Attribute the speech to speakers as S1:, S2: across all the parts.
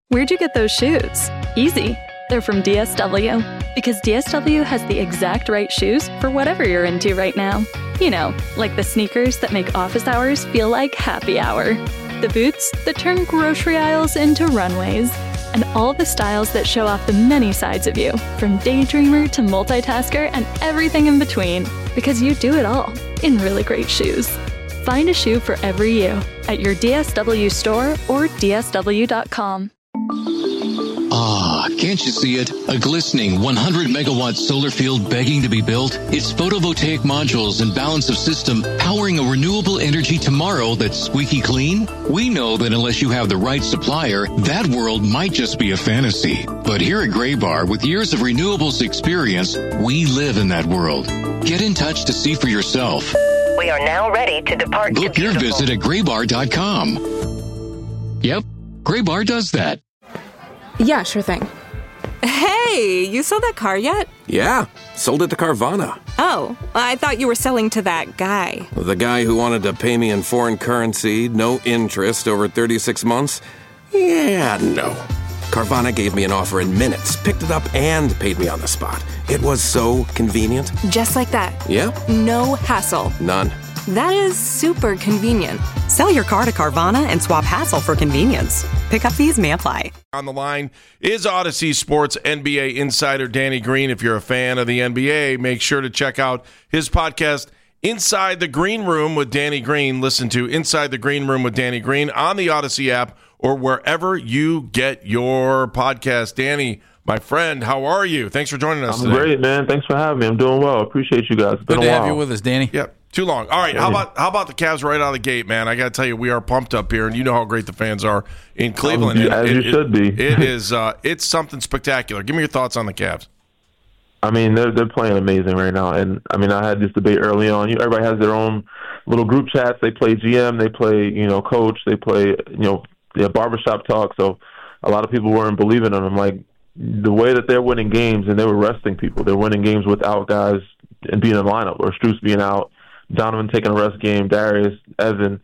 S1: Where'd you get those shoes? Easy. They're from DSW. Because DSW has the exact right shoes for whatever you're into right now. You know, like the sneakers that make office hours feel like happy hour. The boots that turn grocery aisles into runways. And all the styles that show off the many sides of you, from daydreamer to multitasker and everything in between. Because you do it all in really great shoes. Find a shoe for every you at your DSW store or DSW.com.
S2: Ah, can't you see it? A glistening 100-megawatt solar field begging to be built? Its photovoltaic modules and balance of system powering a renewable energy tomorrow that's squeaky clean? We know that unless you have the right supplier, that world might just be a fantasy. But here at Graybar, with years of renewables experience, we live in that world. Get in touch to see for yourself.
S3: We are now ready to depart.
S2: Book your visit at graybar.com. Yep, Graybar does that.
S4: Yeah, sure thing.
S5: Hey, you sold that car yet?
S6: Yeah, sold it to Carvana.
S5: Oh, I thought you were selling to that guy.
S6: The guy who wanted to pay me in foreign currency, no interest, over 36 months? Yeah, no. Carvana gave me an offer in minutes, picked it up, and paid me on the spot. It was so convenient.
S5: Just like that.
S6: Yep.
S5: No hassle.
S6: None.
S5: That is super convenient.
S7: Sell your car to Carvana and swap hassle for convenience. Pickup fees may apply.
S8: On the line is Odyssey Sports NBA insider Danny Green. If you're a fan of the NBA, make sure to check out his podcast, Inside the Green Room with Danny Green. Listen to Inside the Green Room with Danny Green on the Odyssey app or wherever you get your podcast. Danny, my friend, how are you? Thanks for joining us today.
S9: I'm great, man. Thanks for having me. I'm doing well. Appreciate you guys. It's been
S10: Good to
S9: a
S10: have
S9: while.
S10: you with us, Danny.
S8: Yep. Too long. All right. How about the Cavs right out of the gate, man? I got to tell you, we are pumped up here, and you know how great the fans are in Cleveland.
S9: As you should be.
S8: It is. It's something spectacular. Give me your thoughts on the Cavs.
S9: I mean, they're playing amazing right now, and I mean, I had this debate early on. Everybody has their own little group chats. They play GM, they play coach, they play barbershop talk. So a lot of people weren't believing in them. Like the way that they're winning games, and they were resting people. They're winning games without guys and being in the lineup, or Strus being out. Donovan taking a rest game, Darius, Evan.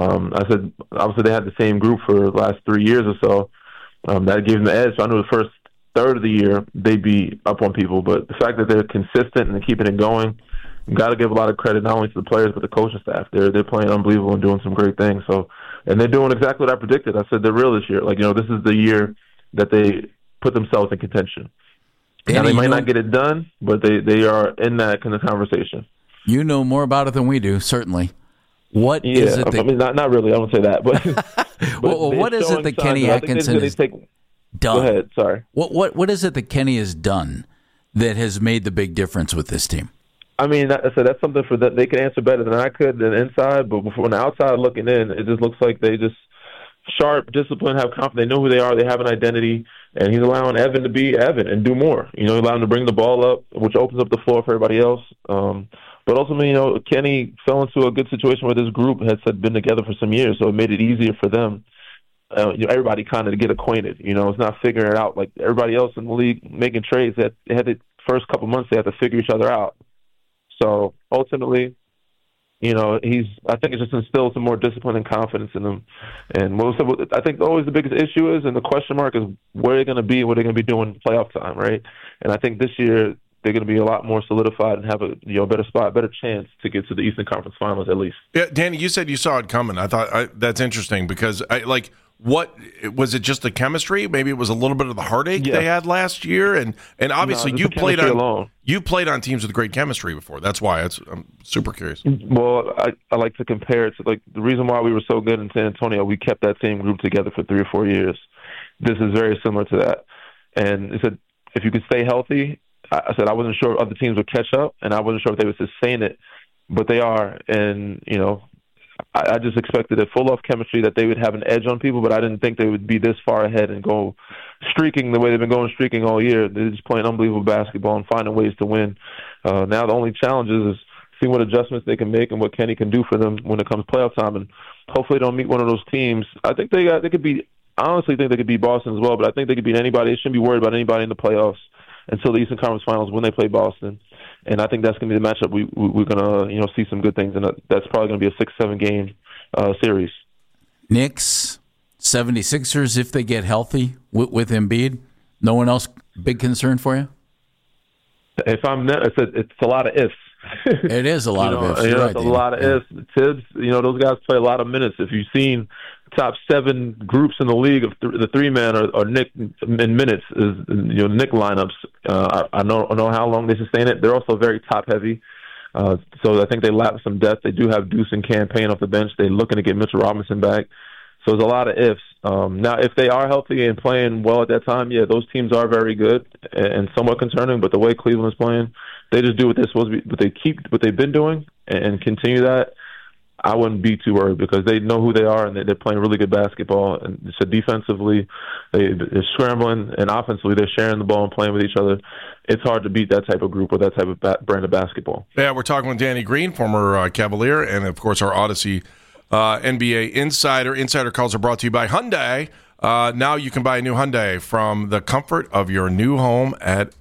S9: I said, obviously, they had the same group for the last 3 years or so. That gave them the edge. So I knew the first third of the year, they'd be up on people. But the fact that they're consistent and keeping it going, you got to give a lot of credit not only to the players, but the coaching staff. They're playing unbelievable and doing some great things. So, and they're doing exactly what I predicted. I said they're real this year. This is the year that they put themselves in contention. Now, they might not get it done, but they are in that kind of conversation.
S10: You know more about it than we do, certainly. What is it?
S9: I mean, not really. I won't say that, but,
S10: well, what is it that Kenny Atkinson has done?
S9: Go ahead. Sorry.
S10: What is it that Kenny has done that has made the big difference with this team?
S9: I mean, I said that's something for that they can answer better than I could than inside. But from the outside looking in, it just looks like they just sharp, disciplined, have confidence. They know who they are. They have an identity, and he's allowing Evan to be Evan and do more. He allowed him to bring the ball up, which opens up the floor for everybody else. But ultimately, Kenny fell into a good situation where this group has been together for some years, so it made it easier for them. Everybody kind of to get acquainted. It's not figuring it out like everybody else in the league making trades. They had the first couple months they had to figure each other out. So ultimately, I think it just instilled some more discipline and confidence in them. And I think always the biggest issue is, and the question mark is, where they're going to be, what they're going to be doing playoff time, right? And I think this year they're going to be a lot more solidified and have a better spot, better chance to get to the Eastern Conference Finals at least.
S8: Yeah, Danny, you said you saw it coming. I thought that's interesting because what was it? Just the chemistry? Maybe it was a little bit of the heartache they had last year, and obviously you played on teams with great chemistry before. That's why I'm super curious.
S9: Well, I like to compare it to the reason why we were so good in San Antonio. We kept that same group together for 3 or 4 years. This is very similar to that. And it said if you could stay healthy, I said I wasn't sure if other teams would catch up, and I wasn't sure if they would sustain it, but they are. And I just expected it full of chemistry that they would have an edge on people, but I didn't think they would be this far ahead and go streaking the way they've been going streaking all year. They're just playing unbelievable basketball and finding ways to win. Now the only challenge is seeing what adjustments they can make and what Kenny can do for them when it comes playoff time. And hopefully they don't meet one of those teams. I think they could beat. I honestly think they could beat Boston as well, but I think they could beat anybody. They shouldn't be worried about anybody in the playoffs until the Eastern Conference Finals when they play Boston. And I think that's going to be the matchup we're going to see some good things, and that's probably going to be a 6-7 game series.
S10: Knicks, 76ers, if they get healthy, with Embiid? No one else big concern for you?
S9: If I'm net, it's a lot of ifs.
S10: It is a lot of ifs. You're right,
S9: it's a lot of ifs. Tibbs, those guys play a lot of minutes. If you've seen top 7 groups in the league of the 3-man are Nick in minutes is Nick lineups. I don't know how long they sustain it. They're also very top heavy. So I think they lack some depth. They do have Deuce and Campaign off the bench. They're looking to get Mitchell Robinson back. So there's a lot of ifs. Now, if they are healthy and playing well at that time, yeah, those teams are very good and somewhat concerning. But the way Cleveland's playing, they just do what they're supposed to be. But they keep what they've been doing and continue that. I wouldn't be too worried because they know who they are and they're playing really good basketball. And so defensively, they're scrambling, and offensively, they're sharing the ball and playing with each other. It's hard to beat that type of group or that type of brand of basketball.
S8: Yeah, we're talking with Danny Green, former Cavalier, and of course our Odyssey NBA Insider. Insider calls are brought to you by Hyundai. Now you can buy a new Hyundai from the comfort of your new home at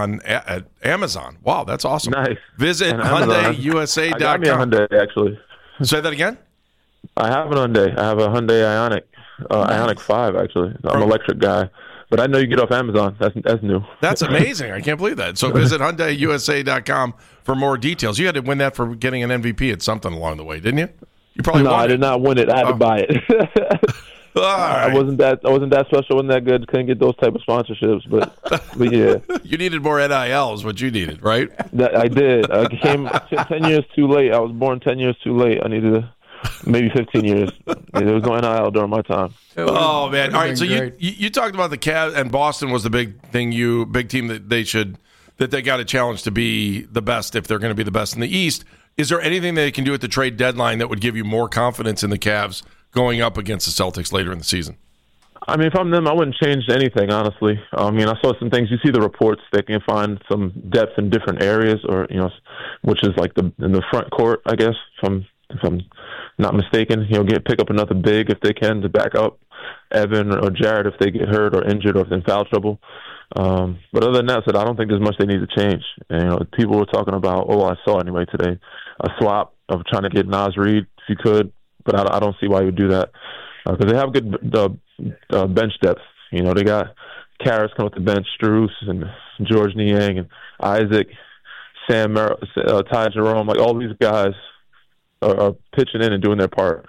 S8: Amazon. Wow, that's awesome.
S9: Nice.
S8: Visit HyundaiUSA.com.
S9: I got me a Hyundai, actually.
S8: Say that again?
S9: I have an Hyundai. I have a Hyundai Ioniq. Ioniq 5, actually. I'm an electric guy. But I know you get off Amazon. That's new.
S8: That's amazing. I can't believe that. So visit HyundaiUSA.com for more details. You had to win that for getting an MVP at something along the way, didn't you? You probably
S9: No,
S8: won
S9: I did not win it. I had to buy it.
S8: All right.
S9: I wasn't that special, wasn't that good. Couldn't get those type of sponsorships, but yeah.
S8: You needed more NIL is what you needed, right?
S9: I did. I came 10 years too late. I was born 10 years too late. I needed maybe 15 years. There was no NIL during my time.
S8: Oh, man. All right, so you talked about the Cavs, and Boston was the big team that they got a challenge to be the best if they're going to be the best in the East. Is there anything they can do at the trade deadline that would give you more confidence in the Cavs going up against the Celtics later in the season?
S9: I mean, if I'm them, I wouldn't change anything, honestly. I mean, I saw some things. You see the reports, they can find some depth in different areas, or which is like in the front court, I guess, if I'm not mistaken. Pick up another big if they can to back up Evan or Jared if they get hurt or injured or if they're in foul trouble. But other than that, I don't think there's much they need to change. And, people were talking about, I saw anyway today, a swap of trying to get Naz Reid if you could, but I don't see why you would do that because they have good bench depth. They got Karras coming off the bench, Strus and George Niang and Isaac, Sam Merrill, Ty Jerome, like all these guys are pitching in and doing their part.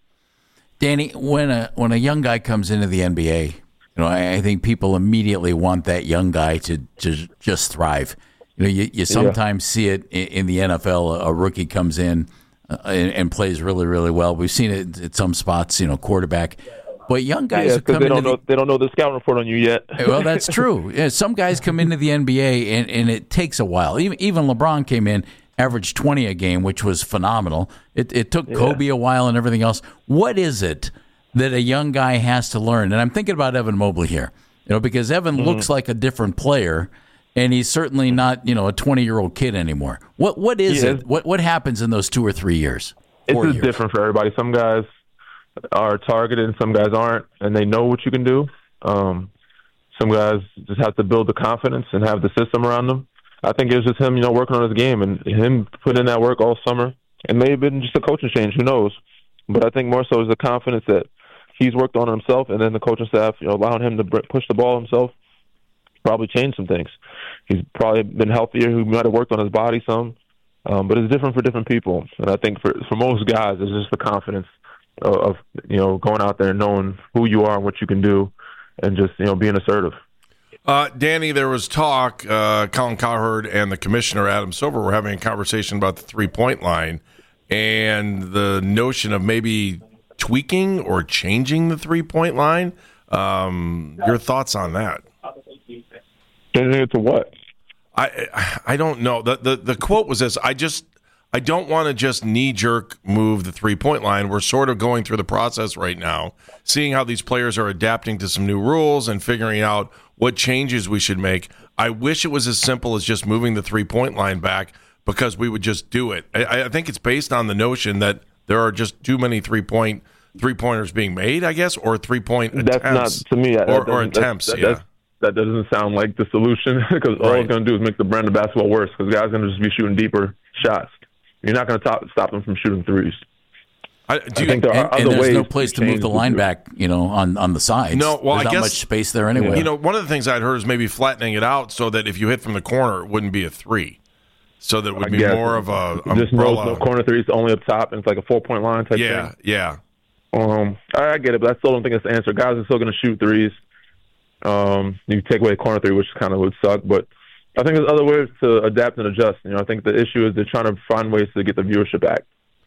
S10: Danny, when a young guy comes into the NBA, I think people immediately want that young guy to just thrive. You sometimes see it in the NFL. A rookie comes in and plays really, really well. We've seen it at some spots, quarterback. But young guys who come in,
S9: they don't know the scouting report on you yet.
S10: Well, that's true. Yeah, some guys come into the NBA and it takes a while. Even LeBron came in, averaged 20 a game, which was phenomenal. It took Kobe a while and everything else. What is it that a young guy has to learn? And I'm thinking about Evan Mobley here, because Evan looks like a different player, and he's certainly not, a 20-year-old kid anymore. What is it? What happens in those 2 or 3 years?
S9: It's just different for everybody. Some guys are targeted and some guys aren't, and they know what you can do. Some guys just have to build the confidence and have the system around them. I think it was just him, working on his game and him putting in that work all summer. It may have been just a coaching change, who knows? But I think more so is the confidence that he's worked on himself, and then the coaching staff, allowing him to push the ball himself, probably changed some things. He's probably been healthier. He might have worked on his body some, but it's different for different people. And I think for most guys, it's just the confidence of going out there and knowing who you are and what you can do, and just being assertive.
S8: Danny, there was talk. Colin Cowherd and the commissioner Adam Silver were having a conversation about the 3-point line and the notion of maybe tweaking or changing the 3-point line. Your thoughts on that?
S9: Changing it to what?
S8: I don't know. The quote was this: I don't want to just knee-jerk move the 3-point line. We're sort of going through the process right now, seeing how these players are adapting to some new rules and figuring out what changes we should make. I wish it was as simple as just moving the 3-point line back because we would just do it. I think it's based on the notion that there are just too many three-pointers being made, I guess, or 3-point attempts.
S9: That's not, to me,
S8: or attempts,
S9: That doesn't sound like the solution because all it's going to do is make the brand of basketball worse because guys are going to just be shooting deeper shots. You're not going to stop them from shooting threes. I think there are other
S10: and there's
S9: ways
S10: no place to move the line back, on the sides.
S8: No, well,
S10: there's
S8: I
S10: not
S8: guess
S10: much space there anyway.
S8: One of the things I'd heard is maybe flattening it out so that if you hit from the corner, it wouldn't be a 3. So that it would be more of a
S9: just
S8: umbrella.
S9: no corner threes, only up top, and it's like a 4-point line type thing.
S8: Yeah.
S9: I get it, but I still don't think it's the answer. Guys are still going to shoot threes. You take away a corner three, which kind of would suck, but I think there's other ways to adapt and adjust. I think the issue is they're trying to find ways to get the viewership back.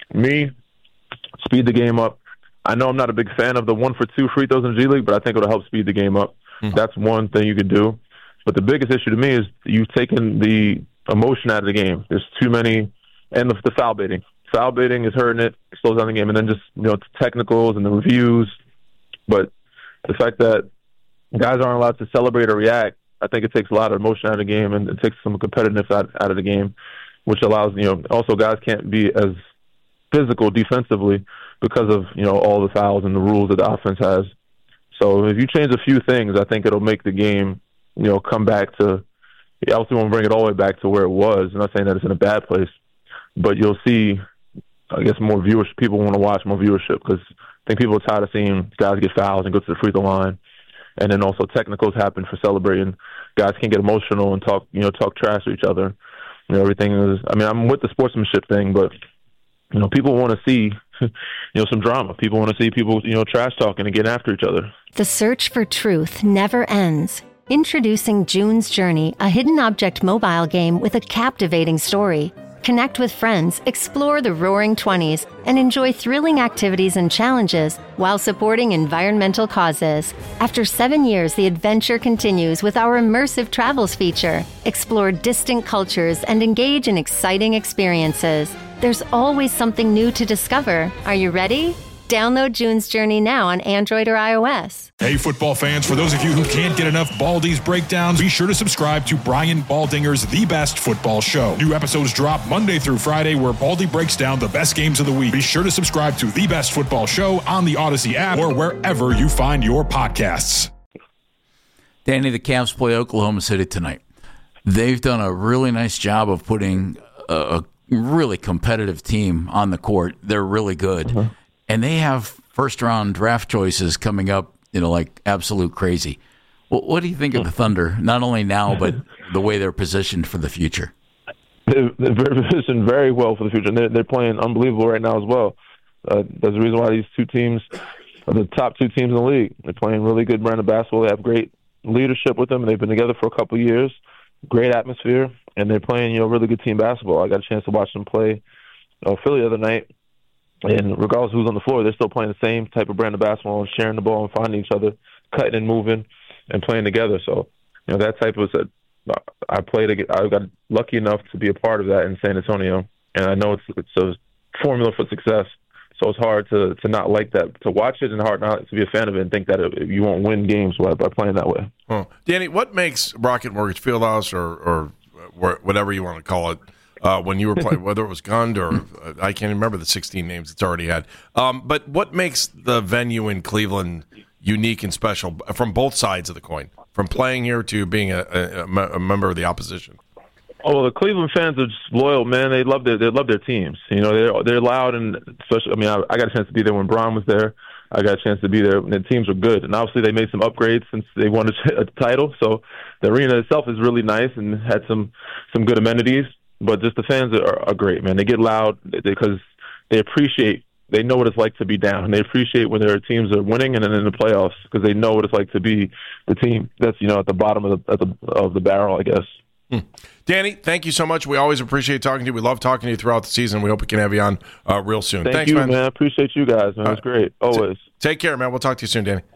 S9: Speed the game up. I know I'm not a big fan of the 1-for-2 free throws in G League, but I think it'll help speed the game up. That's one thing you can do. But the biggest issue to me is you've taken the emotion out of the game. There's too many, and the foul baiting. Foul baiting is hurting it, slows down the game, and then just technicals and the reviews. But the fact that guys aren't allowed to celebrate or react, I think it takes a lot of emotion out of the game, and it takes some competitiveness out of the game, which allows also guys can't be as physical defensively because of all the fouls and the rules that the offense has. So if you change a few things, I think it'll make the game come back to. I also won't bring it all the way back to where it was. I'm not saying that it's in a bad place, but you'll see, I guess, more viewership. People want to watch more viewership because I think people are tired of seeing guys get fouls and go to the free throw line, and then also technicals happen for celebrating. Guys can get emotional and talk trash to each other. Everything is. I mean, I'm with the sportsmanship thing, but people want to see some drama. People want to see people trash talking and getting after each other.
S11: The search for truth never ends. Introducing June's Journey, a hidden object mobile game with a captivating story. Connect with friends, explore the Roaring 20s, and enjoy thrilling activities and challenges while supporting environmental causes. After 7 years, the adventure continues with our immersive travels feature. Explore distant cultures and engage in exciting experiences. There's always something new to discover. Are you ready? Download June's Journey now on Android or iOS.
S12: Hey, football fans, for those of you who can't get enough Baldy's breakdowns, be sure to subscribe to Brian Baldinger's The Best Football Show. New episodes drop Monday through Friday where Baldy breaks down the best games of the week. Be sure to subscribe to The Best Football Show on the Odyssey app or wherever you find your podcasts.
S10: Danny, the Cavs play Oklahoma City tonight. They've done a really nice job of putting a really competitive team on the court. They're really good. And they have first-round draft choices coming up, like absolute crazy. What do you think of the Thunder, not only now, but the way they're positioned for the future?
S9: They're positioned very well for the future, and they're playing unbelievable right now as well. There's a reason why these two teams are the top two teams in the league. They're playing really good brand of basketball. They have great leadership with them, and they've been together for a couple of years. Great atmosphere, and they're playing really good team basketball. I got a chance to watch them play Philly the other night. And regardless of who's on the floor, they're still playing the same type of brand of basketball and sharing the ball and finding each other, cutting and moving, and playing together. So, that type of I got lucky enough to be a part of that in San Antonio, and I know it's a formula for success. So it's hard to not like that, to watch it, and hard not to be a fan of it and think that you won't win games by playing that way.
S8: Danny, what makes Rocket Mortgage Fieldhouse or whatever you want to call it, when you were playing, whether it was Gund or I can't remember the 16 names it's already had. But what makes the venue in Cleveland unique and special from both sides of the coin, from playing here to being a member of the opposition?
S9: Oh, well, the Cleveland fans are just loyal, man. They love their teams. They're loud, and especially. I mean, I got a chance to be there when Bron was there. I got a chance to be there, and the teams are good. And obviously, they made some upgrades since they won a title. So the arena itself is really nice and had some good amenities. But just the fans are great, man. They get loud because they know what it's like to be down. And they appreciate when their teams are winning and then in the playoffs because they know what it's like to be the team that's at the bottom of the barrel, I guess.
S8: Danny, thank you so much. We always appreciate talking to you. We love talking to you throughout the season. We hope we can have you on real soon.
S9: Thanks, man. I appreciate you guys, man. It's great. Always.
S8: Take care, man. We'll talk to you soon, Danny.